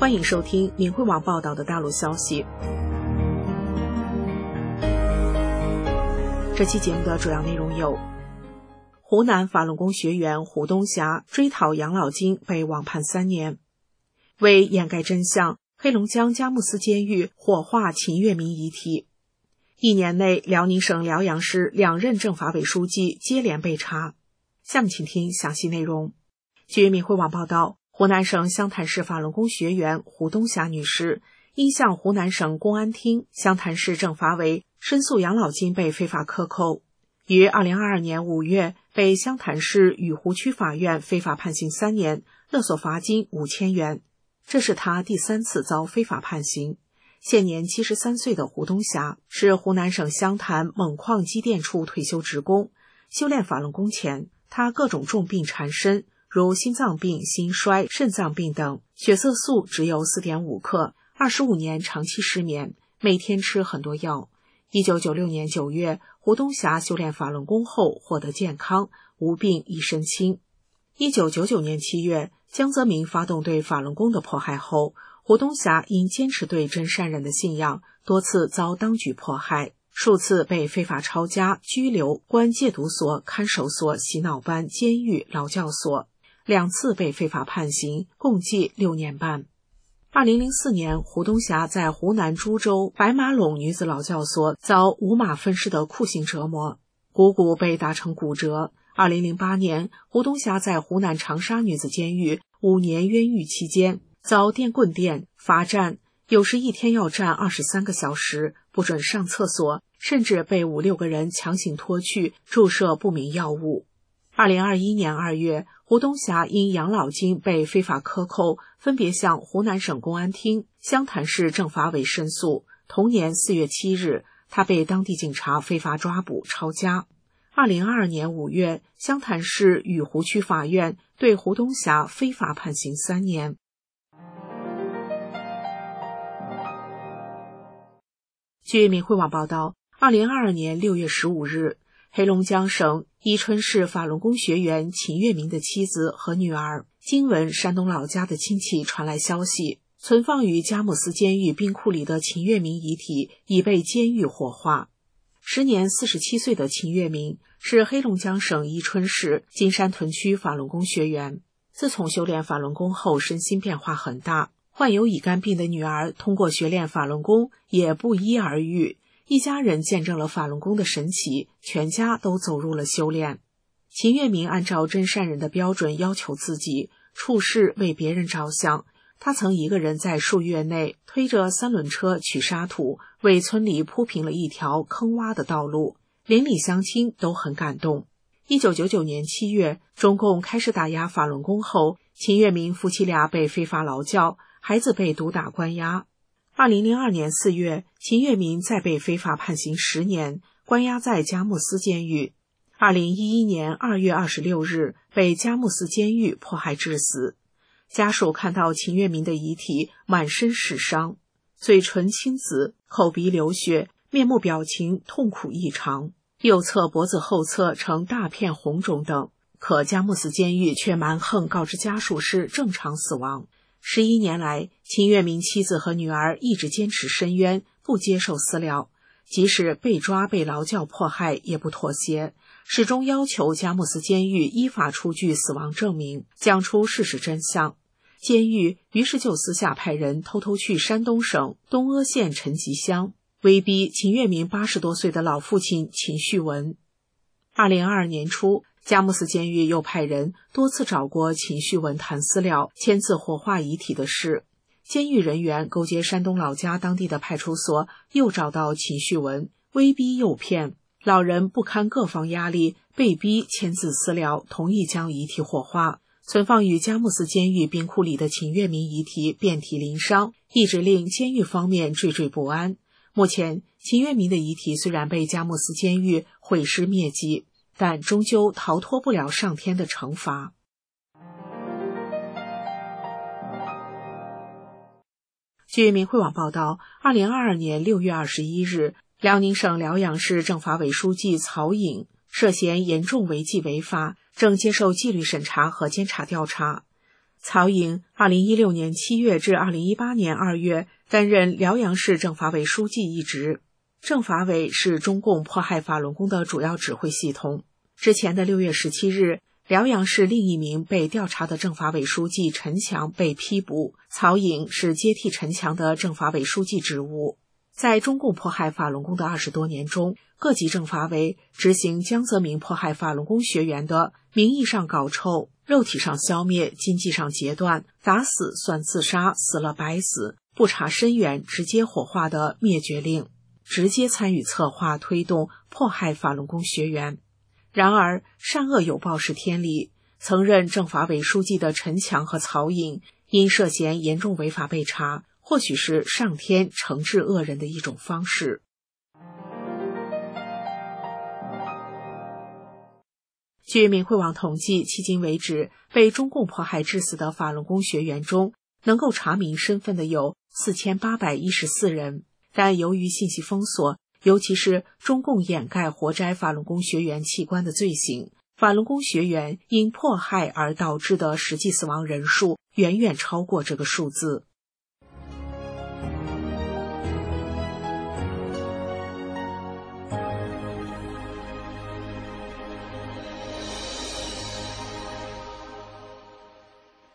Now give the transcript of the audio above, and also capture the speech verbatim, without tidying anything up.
欢迎收听明慧网报道的大陆消息。这期节目的主要内容有：湖南法轮功学员胡东霞追讨养老金被网判三年；为掩盖真相，黑龙江佳木斯监狱火化秦月明遗体；一年内辽宁省辽阳市两任政法委书记接连被查。下面请听详细内容。据明慧网报道，湖南省湘潭市法轮功学员胡东霞女士因向湖南省公安厅、湘潭市政法委申诉养老金被非法克扣，于二零二二年五月被湘潭市雨湖区法院非法判刑三年，勒索罚金五千元。这是她第三次遭非法判刑。现年七十三岁的胡东霞是湖南省湘潭锰矿机电处退休职工。修炼法轮功前，她各种重病缠身，如心脏病、心衰、肾脏病等，血色素只有 四点五 克，二十五年长期失眠，每天吃很多药。一九九六年九月，胡东霞修炼法轮功后获得健康，无病一身轻。一九九九年七月，江泽民发动对法轮功的迫害后，胡东霞因坚持对真善忍的信仰，多次遭当局迫害，数次被非法抄家、拘留、关戒毒所、看守所、洗脑班、监狱、劳教所，两次被非法判刑，共计六年半。二零零四年，胡东霞在湖南株洲白马陇女子劳教所遭五马分尸的酷刑折磨，股骨被打成骨折。二零零八年，胡东霞在湖南长沙女子监狱五年冤狱期间，遭电棍电、罚站，有时一天要站二十三个小时，不准上厕所，甚至被五六个人强行拖去注射不明药物。二零二一年二月，胡东霞因养老金被非法克扣，分别向湖南省公安厅、湘潭市政法委申诉。同年四月七日，他被当地警察非法抓捕抄家。二零二二年五月，湘潭市雨湖区法院对胡东霞非法判刑三年。据明慧网报道，二零二二年六月十五日，黑龙江省伊春市法轮功学员秦月明的妻子和女儿经闻山东老家的亲戚传来消息，存放于佳木斯监狱冰库里的秦月明遗体已被监狱火化。时年四十七岁的秦月明是黑龙江省伊春市金山屯区法轮功学员。自从修炼法轮功后，身心变化很大，患有乙肝病的女儿通过学练法轮功也不医而愈，一家人见证了法轮功的神奇，全家都走入了修炼。秦月明按照真善忍的标准要求自己，处事为别人着想。他曾一个人在数月内推着三轮车取沙土，为村里铺平了一条坑洼的道路，邻里乡亲都很感动。一九九九年七月，中共开始打压法轮功后，秦月明夫妻俩被非法劳教，孩子被毒打关押。二零零二年四月，秦月明再被非法判刑十年，关押在佳木斯监狱。二零一一年二月二十六日，被佳木斯监狱迫害致死。家属看到秦月明的遗体，满身是伤，嘴唇青紫，口鼻流血，面目表情痛苦异常，右侧脖子后侧呈大片红肿等。可佳木斯监狱却蛮横告知家属是正常死亡。十一年来，秦月明妻子和女儿一直坚持申冤，不接受私了，即使被抓被劳教迫害也不妥协，始终要求佳木斯监狱依法出具死亡证明，讲出事实真相。监狱于是就私下派人偷偷去山东省东阿县陈集乡，威逼秦月明八十多岁的老父亲秦旭文。二零二二年初，佳木斯监狱又派人多次找过秦旭文谈私了，签字火化遗体的事。监狱人员勾结山东老家当地的派出所，又找到秦旭文，威逼诱骗。老人不堪各方压力，被逼签字私了，同意将遗体火化。存放于佳木斯监狱冰库里的秦月明遗体遍体鳞伤，一直令监狱方面惴惴不安。目前，秦月明的遗体虽然被佳木斯监狱毁尸灭迹，但终究逃脱不了上天的惩罚。据明慧网报道，二零二二年六月二十一日，辽宁省辽阳市政法委书记曹颖涉嫌严重违纪违法，正接受纪律审查和监察调查。 曹颖二零一六年七月至二零一八年二月担任辽阳市政法委书记一职。政法委是中共迫害法轮功的主要指挥系统。之前的六月十七日，辽阳市另一名被调查的政法委书记陈强被批捕，曹颖是接替陈强的政法委书记职务。在中共迫害法轮功的二十多年中，各级政法委执行江泽民迫害法轮功学员的名义上搞臭、肉体上消灭、经济上截断、打死算自杀、死了白死、不查深源直接火化的灭绝令，直接参与策划推动迫害法轮功学员。然而善恶有报是天理，曾任政法委书记的陈强和曹颖因涉嫌严重违法被查，或许是上天惩治恶人的一种方式。据民慧网统计，迄今为止被中共迫害致死的法轮功学员中，能够查明身份的有四千八百一十四人，但由于信息封锁，尤其是中共掩盖活摘法轮功学员器官的罪行，法轮功学员因迫害而导致的实际死亡人数远远超过这个数字。